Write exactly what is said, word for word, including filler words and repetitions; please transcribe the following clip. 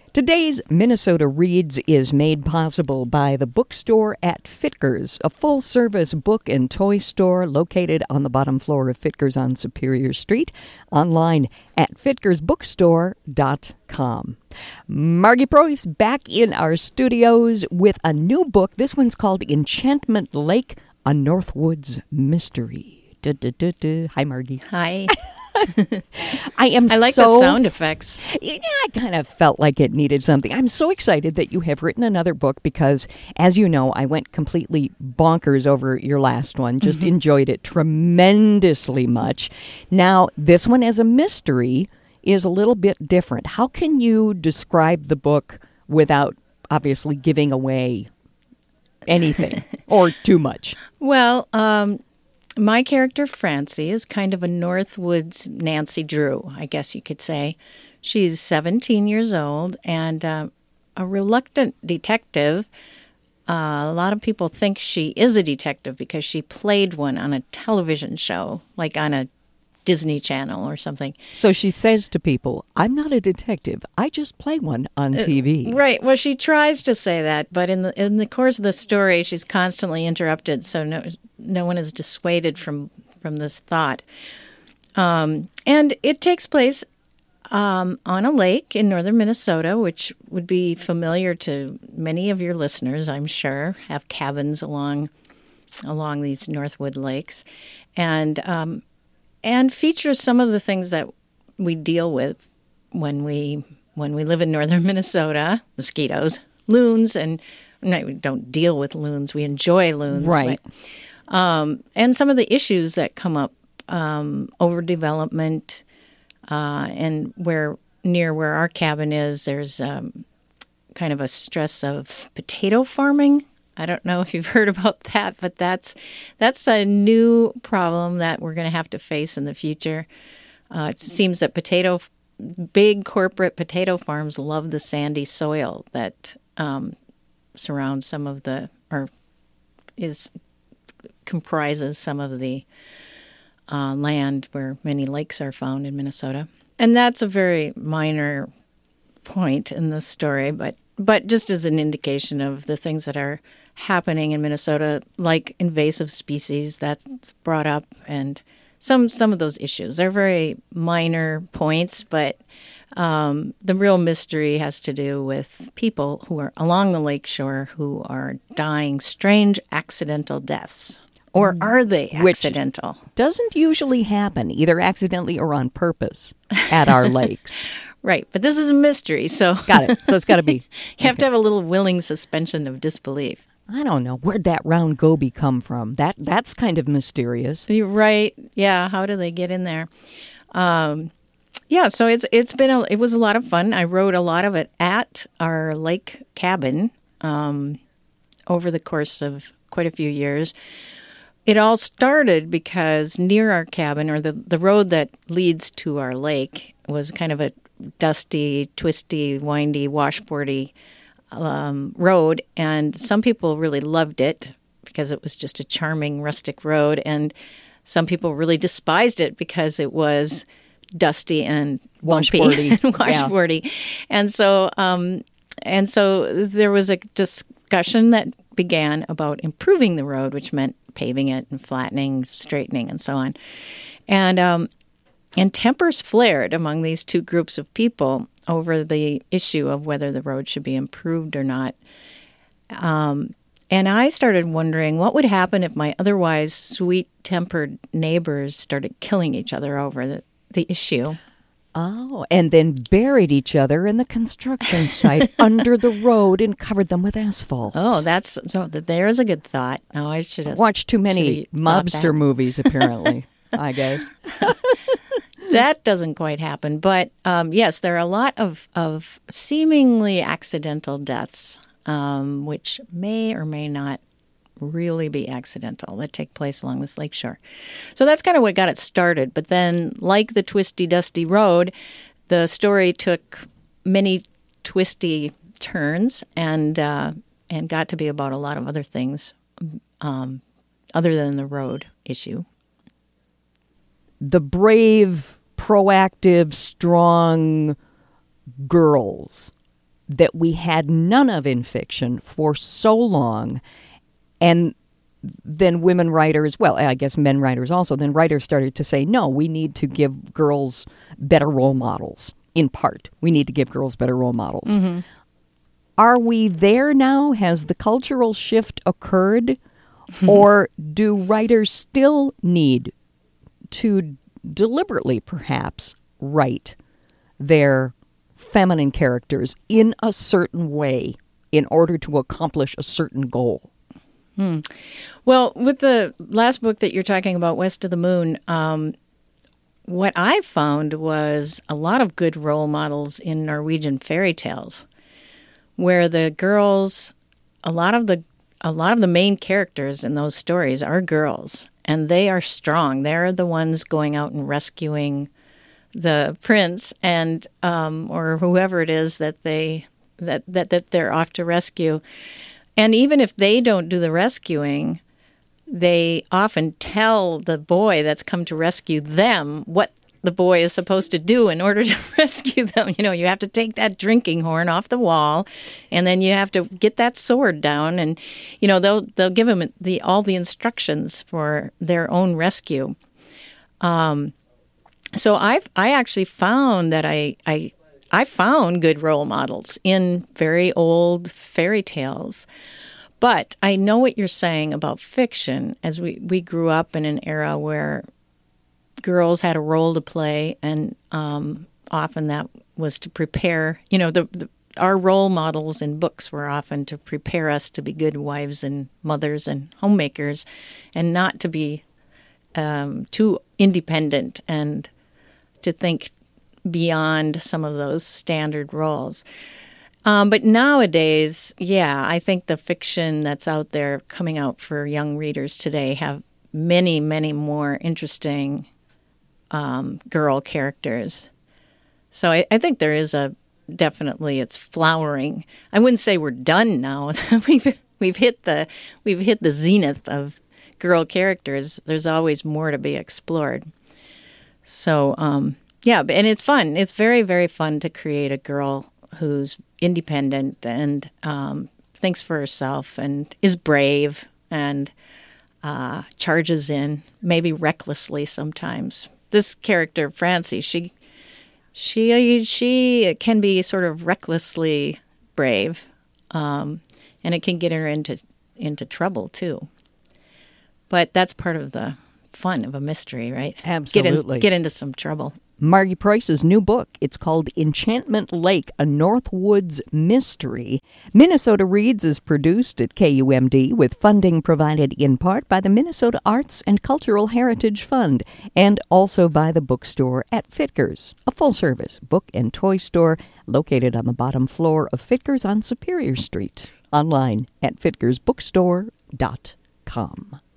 Today's Minnesota Reads is made possible by the bookstore at Fitkers, a full-service book and toy store located on the bottom floor of Fitkers on Superior Street, online at fitkers bookstore dot com. Margie Preuss back in our studios with a new book. This one's called Enchantment Lake, a Northwoods Mystery. Du, du, du, du. Hi, Margie. Hi. I am I like so, the sound effects. Yeah, I kind of felt like it needed something. I'm so excited that you have written another book because, as you know, I went completely bonkers over your last one. Just mm-hmm. enjoyed it tremendously much. Now, this one as a mystery is a little bit different. How can you describe the book without obviously giving away anything or too much? Well, um... my character, Francie, is kind of a Northwoods Nancy Drew, I guess you could say. She's seventeen years old and uh, a reluctant detective. Uh, a lot of people think she is a detective because she played one on a television show, like on a Disney Channel or something. So she says to people, I'm not a detective. I just play one on T V. Uh, right. Well, she tries to say that, but in the in the course of the story, she's constantly interrupted, so no no one is dissuaded from, from this thought. Um, and it takes place um, on a lake in northern Minnesota, which would be familiar to many of your listeners, I'm sure, have cabins along along these Northwood lakes. And um And features some of the things that we deal with when we when we live in northern Minnesota: mosquitoes, loons, and no, we don't deal with loons. We enjoy loons, right? But, um, and some of the issues that come up: um, overdevelopment, uh, and where near where our cabin is, there's um, kind of a stress of potato farming. I don't know if you've heard about that, but that's that's a new problem that we're going to have to face in the future. Uh, it seems that potato, big corporate potato farms love the sandy soil that um, surrounds some of the, or is comprises some of the uh, land where many lakes are found in Minnesota. And that's a very minor point in the story, but but just as an indication of the things that are happening in Minnesota, like invasive species that's brought up, and some some of those issues. They're very minor points, but um, the real mystery has to do with people who are along the lakeshore who are dying strange accidental deaths. Or are they accidental? Which doesn't usually happen, either accidentally or on purpose, at our lakes. Right, but this is a mystery, so... Got it. So it's got to be... you okay. have to have a little willing suspension of disbelief. I don't know. Where'd that round goby come from? That That's kind of mysterious. You're right. Yeah, how do they get in there? Um, yeah, so it's it's been a, it was a lot of fun. I wrote a lot of it at our lake cabin um, over the course of quite a few years. It all started because near our cabin, or the, the road that leads to our lake, was kind of a dusty, twisty, windy, washboardy um, road. And some people really loved it because it was just a charming rustic road. And some people really despised it because it was dusty and washboardy. and washboardy. Yeah. And so, um, and so there was a discussion that began about improving the road, which meant paving it and flattening, straightening, and so on. And um, and tempers flared among these two groups of people over the issue of whether the road should be improved or not. Um, and I started wondering what would happen if my otherwise sweet-tempered neighbors started killing each other over the, the issue. Oh, and then buried each other in the construction site under the road and covered them with asphalt. Oh, that's so. There's a good thought. Oh, I should have watched too many mobster movies. Apparently, I guess that doesn't quite happen. But um, yes, there are a lot of of seemingly accidental deaths, um, which may or may not really be accidental, that take place along this lakeshore. So that's kind of what got it started. But then, like the twisty, dusty road, the story took many twisty turns and uh, and got to be about a lot of other things um, other than the road issue. The brave, proactive, strong girls that we had none of in fiction for so long. And then women writers, well, I guess men writers also, then writers started to say, no, we need to give girls better role models, in part. We need to give girls better role models. Mm-hmm. Are we there now? Has the cultural shift occurred? Or do writers still need to deliberately, perhaps, write their feminine characters in a certain way in order to accomplish a certain goal? Hmm. Well, with the last book that you're talking about, West of the Moon, um, what I found was a lot of good role models in Norwegian fairy tales, where the girls, a lot of the a lot of the main characters in those stories are girls, and they are strong. They're the ones going out and rescuing the prince and um, or whoever it is that they that, that that they're off to rescue. And even if they don't do the rescuing, they often tell the boy that's come to rescue them what the boy is supposed to do in order to rescue them. You know, you have to take that drinking horn off the wall, and then you have to get that sword down, and you know they'll they'll give them the all the instructions for their own rescue. Um, so I've I actually found that I I I found good role models in very old fairy tales. But I know what you're saying about fiction, as we, we grew up in an era where girls had a role to play, and um, often that was to prepare, you know, the, the our role models in books were often to prepare us to be good wives and mothers and homemakers, and not to be um, too independent and to think beyond some of those standard roles. Um, but nowadays, yeah, I think the fiction that's out there coming out for young readers today have many, many more interesting um, girl characters. So I, I think there is a definitely it's flowering. I wouldn't say we're done now. we've we've hit the we've hit the zenith of girl characters. There's always more to be explored. So um, yeah, and it's fun. It's very, very fun to create a girl who's independent and um, thinks for herself and is brave and uh, charges in, maybe recklessly sometimes. This character, Francie, she she she can be sort of recklessly brave, um, and it can get her into into trouble too. But that's part of the fun of a mystery, right? Absolutely. Get, in, get into some trouble. Margie Price's new book, it's called Enchantment Lake, A Northwoods Mystery. Minnesota Reads is produced at K U M D with funding provided in part by the Minnesota Arts and Cultural Heritage Fund and also by the bookstore at Fitkers, a full-service book and toy store located on the bottom floor of Fitkers on Superior Street. Online at fitkers bookstore dot com.